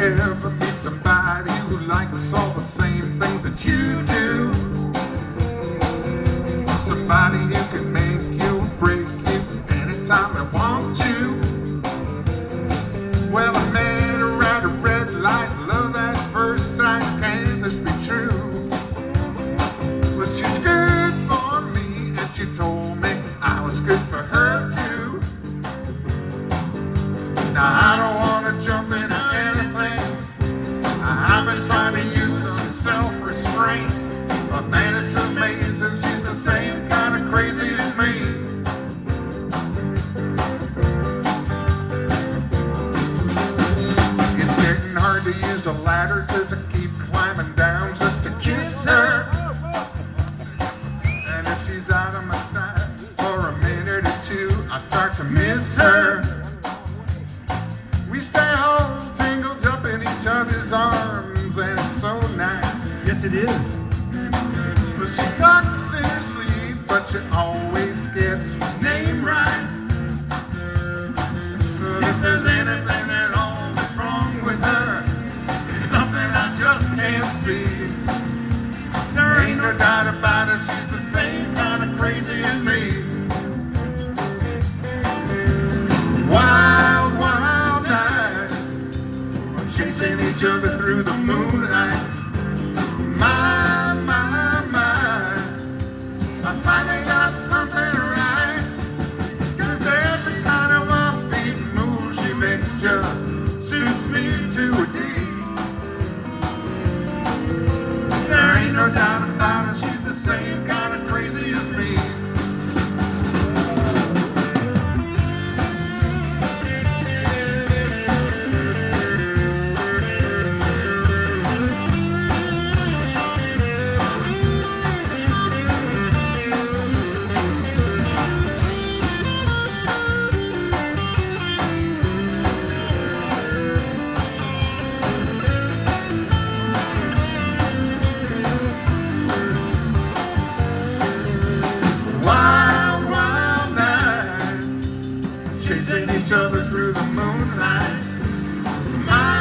ever meet somebody who likes all the same things that you do? Somebody who can make you or break you anytime they want to. Well, I met her at a red light, love at first sight, can this be true? Well, she's good for me, and she told me I was good for her too. Now I don't want to jump into anything, I've been trying to use some self-restraint, but man, it's amazing, she's the same kind of crazy as me. It's getting hard to use a ladder, cause I keep climbing down just to kiss her. And if she's out of my sight for a minute or two, I start to miss her. We stay all tangled up in each other's arms, and it's so nice. Yes, it is. But she talks in her sleep, but she always gets my name right. If there's anything at all that's wrong with her, it's something I just can't see. There ain't no doubt about it, she's the same kind of crazy as me. Wild, wild night, chasing each other through the moonlight. My, my, my, I finally got something right. Cause every kind of upbeat move she makes just suits me to a T. There ain't no doubt about it, she's the same kind of crazy as me. Chasing each other through the moonlight. My